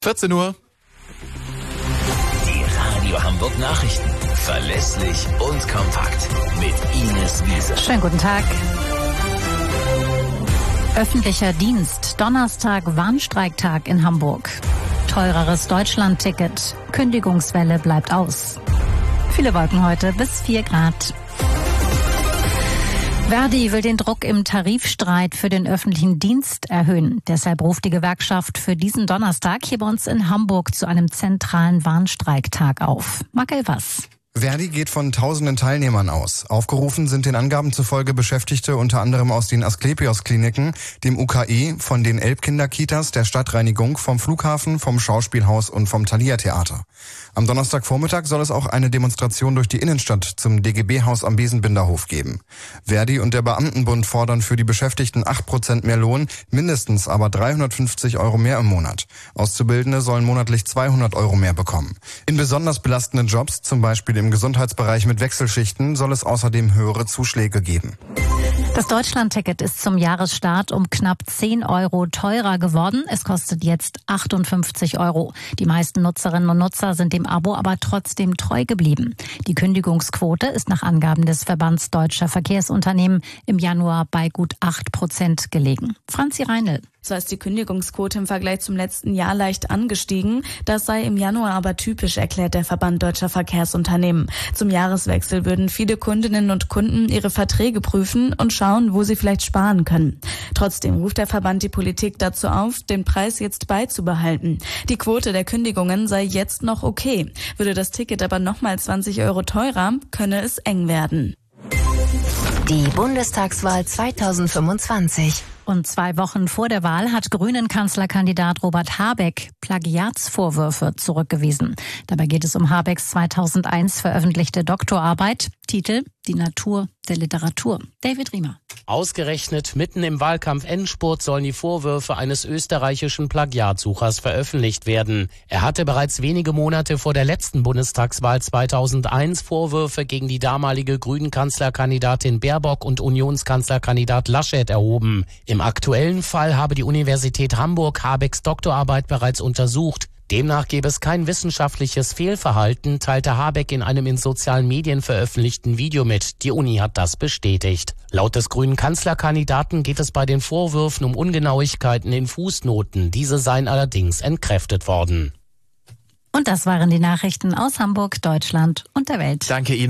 14 Uhr. Die Radio Hamburg Nachrichten. Verlässlich und kompakt. Mit Ines Wiese. Schönen guten Tag. Öffentlicher Dienst. Donnerstag Warnstreiktag in Hamburg. Teureres Deutschland-Ticket. Kündigungswelle bleibt aus. Viele Wolken heute, bis 4 Grad. Verdi will den Druck im Tarifstreit für den öffentlichen Dienst erhöhen. Deshalb ruft die Gewerkschaft für diesen Donnerstag hier bei uns in Hamburg zu einem zentralen Warnstreiktag auf. Marc Elvers. Verdi geht von tausenden Teilnehmern aus. Aufgerufen sind den Angaben zufolge Beschäftigte unter anderem aus den Asklepios-Kliniken, dem UKE, von den Elbkinderkitas, der Stadtreinigung, vom Flughafen, vom Schauspielhaus und vom Thalia-Theater. Am Donnerstagvormittag soll es auch eine Demonstration durch die Innenstadt zum DGB-Haus am Besenbinderhof geben. Verdi und der Beamtenbund fordern für die Beschäftigten 8% mehr Lohn, mindestens aber 350 € mehr im Monat. Auszubildende sollen monatlich 200 € mehr bekommen. In besonders belastenden Jobs, zum Beispiel im Gesundheitsbereich mit Wechselschichten, soll es außerdem höhere Zuschläge geben. Das Deutschland-Ticket ist zum Jahresstart um knapp 10 € teurer geworden. Es kostet jetzt 58 €. Die meisten Nutzerinnen und Nutzer sind dem Abo aber trotzdem treu geblieben. Die Kündigungsquote ist nach Angaben des Verbands Deutscher Verkehrsunternehmen im Januar bei gut 8% gelegen. Franzi Reinl. So ist die Kündigungsquote im Vergleich zum letzten Jahr leicht angestiegen. Das sei im Januar aber typisch, erklärt der Verband Deutscher Verkehrsunternehmen. Zum Jahreswechsel würden viele Kundinnen und Kunden ihre Verträge prüfen und schauen, wo sie vielleicht sparen können. Trotzdem ruft der Verband die Politik dazu auf, den Preis jetzt beizubehalten. Die Quote der Kündigungen sei jetzt noch okay. Würde das Ticket aber nochmal 20 € teurer, könne es eng werden. Die Bundestagswahl 2025. Und 2 Wochen vor der Wahl hat Grünen-Kanzlerkandidat Robert Habeck Plagiatsvorwürfe zurückgewiesen. Dabei geht es um Habecks 2001 veröffentlichte Doktorarbeit. Titel: Die Natur der Literatur. David Riemer. Ausgerechnet mitten im Wahlkampf-Endspurt sollen die Vorwürfe eines österreichischen Plagiatsuchers veröffentlicht werden. Er hatte bereits wenige Monate vor der letzten Bundestagswahl 2001 Vorwürfe gegen die damalige Grünen-Kanzlerkandidatin Baerbock und Unionskanzlerkandidat Laschet erhoben. Im aktuellen Fall habe die Universität Hamburg Habecks Doktorarbeit bereits untersucht. Demnach gäbe es kein wissenschaftliches Fehlverhalten, teilte Habeck in einem in sozialen Medien veröffentlichten Video mit. Die Uni hat das bestätigt. Laut des grünen Kanzlerkandidaten geht es bei den Vorwürfen um Ungenauigkeiten in Fußnoten. Diese seien allerdings entkräftet worden. Und das waren die Nachrichten aus Hamburg, Deutschland und der Welt. Danke Ihnen.